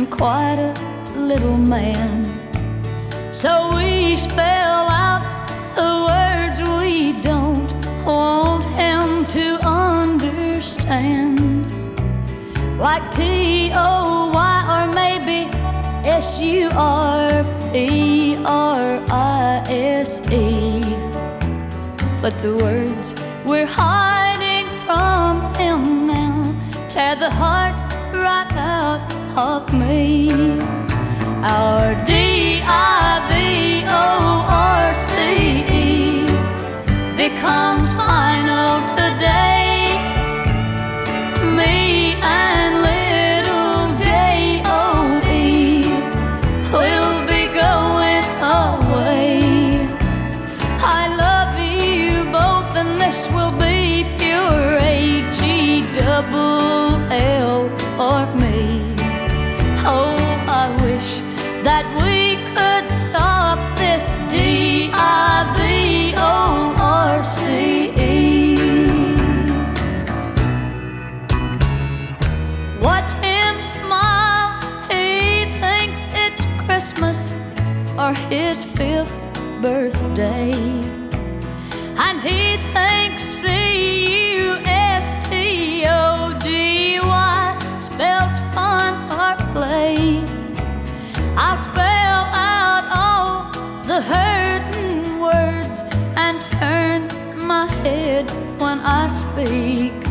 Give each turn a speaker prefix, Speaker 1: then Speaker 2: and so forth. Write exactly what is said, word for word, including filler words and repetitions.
Speaker 1: and quite a little man. So we spell out the words we don't want him to understand, like T O Y or maybe S U R P R I S E. But the words we're hiding from him now tear the heart right out of me. Our D I V O R C E becomes final today. Me and little J O E will be going away. I love you both and this will be pure H E double L for me. Oh, I wish that we could stop this D I V O R C E. Watch him smile, he thinks it's Christmas or his fifth birthday, and he thinks C U S T O D Y spells fun or play. I'll spell out all the hurting words and turn my head when I speak.